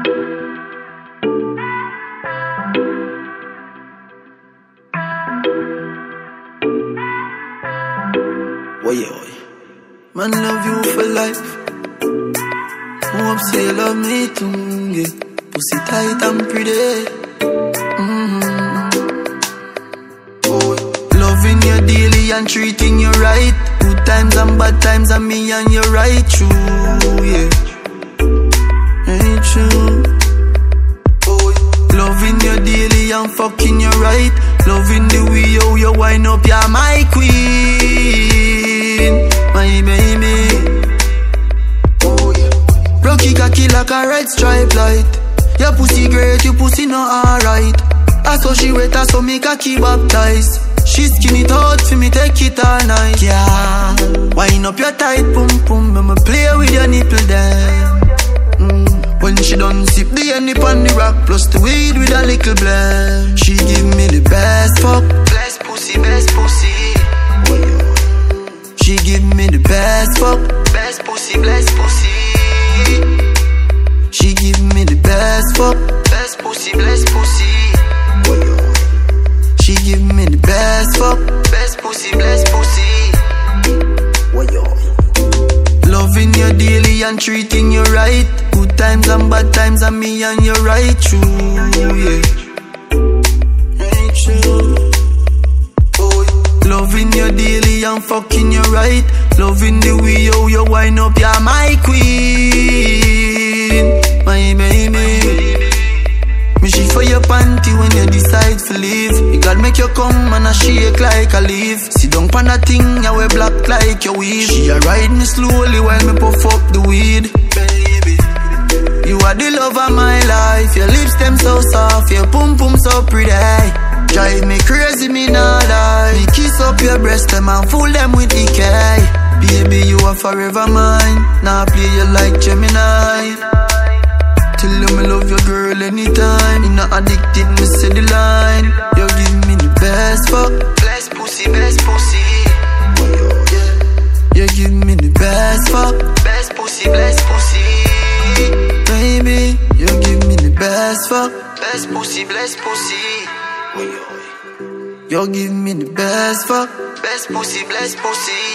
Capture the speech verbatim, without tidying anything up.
Oi, oi. Man, love you for life. Hope say you love me too, yeah. Pussy tight and pretty. Mm-hmm. Oh, loving you daily and treating you right. Good times and bad times and me and you right true, yeah. Ain't true. Oh, loving you daily and fucking you right. Loving the way you, you wind up, you're my queen, my baby. Oh yeah. Rocky cocky like a red stripe light. Your pussy great, your pussy not alright. I saw she wet, I saw me cocky baptized. She skin it out for me, take it all night. Yeah, wind up your tight pum pum, I'ma play with your nipple then. Mm. When she done sip the honey on the rock, plus the weed with a little blend. She give me the best fuck, best pussy, best pussy. She give me the best fuck, best pussy, best pussy. She give me the best fuck, best pussy, best pussy. She give me the best fuck, best pussy, best pussy. Loving you daily and treating you right. Good times and bad times and me and you right true, yeah. Ain't true. Oh, loving you daily and fucking you right. Loving the way you, you wind up, you're my queen, my baby. Me she for your panty when you decide to leave. You gotta make you come and I shake like a leaf. Sit down pan that thing, you wear black like your weave. She a ride me slowly while me puff up the weed. Baby, you are the love of my life. Your lips them so soft, your pum pum so pretty. Drive me crazy, me not lie. Me kiss up your breast them and fool them with E K. Baby, you are forever mine. Now play you like Gemini. Tell you me love your girl anytime. You not addicted, me say the line. You give me the best fuck, best pussy, best pussy. You give me the best fuck, best pussy, best pussy. Baby, you give me the best fuck, best pussy, best pussy. You give me the best fuck, best pussy, best pussy.